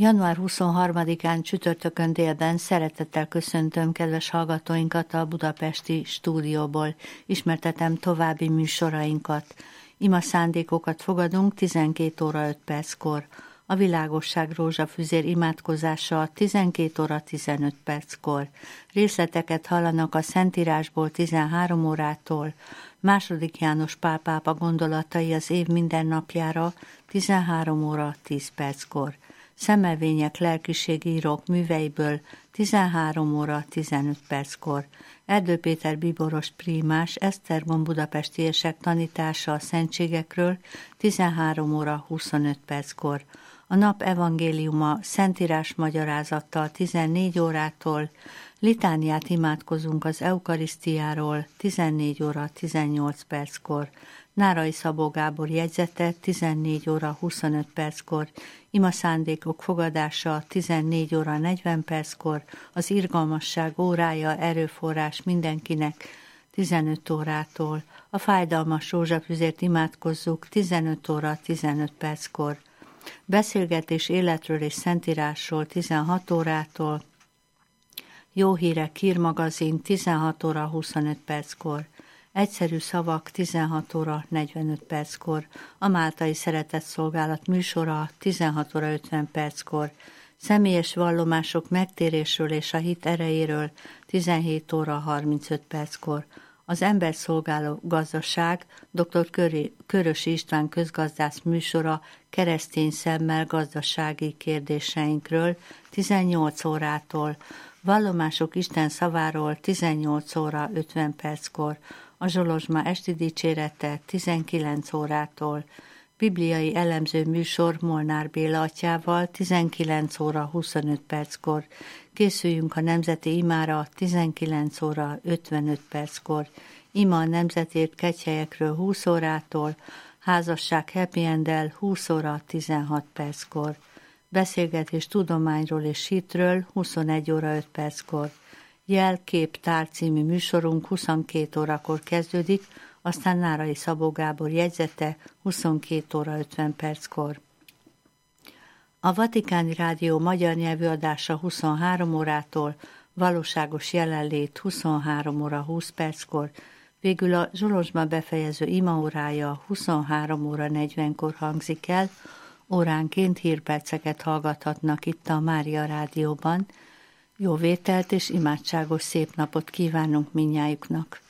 Január 23-án csütörtökön délben szeretettel köszöntöm kedves hallgatóinkat a budapesti stúdióból. Ismertetem további műsorainkat. Ima szándékokat fogadunk 12 óra 5 perckor. A világosság rózsafüzér imádkozása 12 óra 15 perckor. Részleteket hallanak a Szentírásból 13 órától. II. János Pál pápa gondolatai az év mindennapjára 13 óra 10 perckor. Szemmelvények lelkiségírók műveiből 13 óra 15 perckor. Erdő Péter bíboros prímás Esztergom budapestiesek tanítása a szentségekről 13 óra 25 perckor. A nap evangéliuma Szentírás magyarázattal 14 órától, litániát imádkozunk az eukarisztiáról 14 óra 18 perckor. Nárai Szabó Gábor jegyzete 14 óra 25 perckor, ima szándékok fogadása 14 óra 40 perckor, az irgalmasság órája erőforrás mindenkinek 15 órától, a fájdalmas rózsafüzért imádkozzuk 15 óra 15 perckor, beszélgetés életről és szentírásról 16 órától, jó hírek hírmagazin 16 óra 25 perckor, egyszerű szavak 16 óra 45 perckor, a Máltai Szeretetszolgálat műsora 16 óra 50 perckor, személyes vallomások megtérésről és a hit erejéről 17 óra 35 perckor, az emberszolgáló gazdaság dr. Körösi István közgazdász műsora keresztény szemmel gazdasági kérdéseinkről 18 órától, vallomások Isten szaváról 18 óra 50 perckor, a Zsolozsma esti dicsérete 19 órától, bibliai elemző műsor Molnár Béla atyával 19 óra 25 perckor, készüljünk a nemzeti imára 19 óra 55 perckor, ima a nemzetért kegyhelyekről 20 órától, házasság happy end-el 20 óra 16 perckor, beszélgetés tudományról és hitről 21 óra 5 perckor, Jel-kép tár című műsorunk 22 órakor kezdődik, aztán Nárai Szabó Gábor jegyzete 22 óra 50 perckor. A Vatikáni Rádió magyar nyelvű adása 23 órától, valóságos jelenlét 23 óra 20 perckor, végül a Zsolozsma befejező imaórája 23 óra 40-kor hangzik el, óránként hírperceket hallgathatnak itt a Mária Rádióban. Jó vételt és imádságos szép napot kívánunk mindnyájuknak!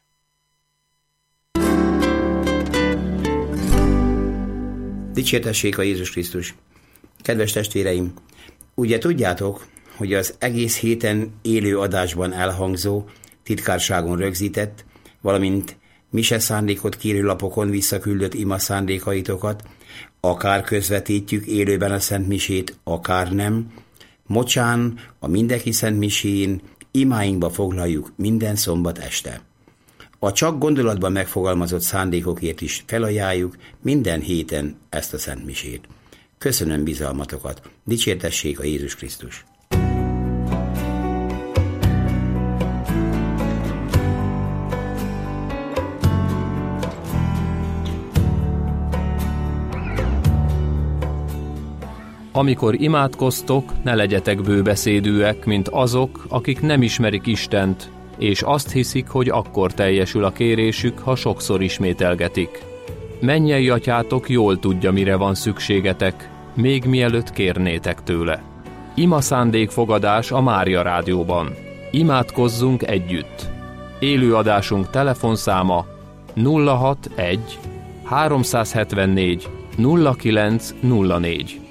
Dicsértessék a Jézus Krisztus! Kedves testvéreim, ugye tudjátok, hogy az egész héten élő adásban elhangzó, titkárságon rögzített, valamint mise szándékot kérő lapokon visszaküldött ima szándékaitokat, akár közvetítjük élőben a Szent Misét, akár nem, mocsán a mindenki Szent Misén imáinkba foglaljuk minden szombat este. A csak gondolatban megfogalmazott szándékokért is felajánljuk minden héten ezt a Szent Misét. Köszönöm bizalmatokat, dicsértessék a Jézus Krisztus! Amikor imádkoztok, ne legyetek bőbeszédűek, mint azok, akik nem ismerik Istent, és azt hiszik, hogy akkor teljesül a kérésük, ha sokszor ismételgetik. Mennyei atyátok jól tudja, mire van szükségetek, még mielőtt kérnétek tőle. Ima szándékfogadás a Mária Rádióban. Imádkozzunk együtt. Élőadásunk telefonszáma 061 374 0904.